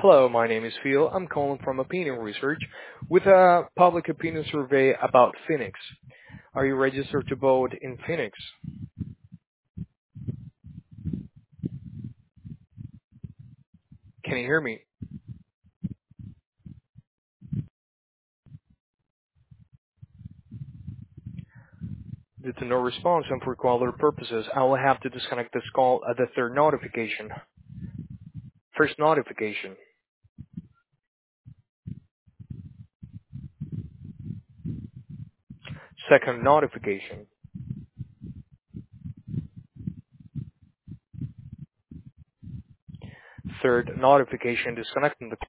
Hello, my name is Phil. I'm calling from Opinion Research with a public opinion survey about Phoenix. Are you registered to vote in Phoenix? Can you hear me? Due to no response and for quality purposes, I will have to disconnect this call at the third notification. First notification. Second notification. Third notification disconnecting the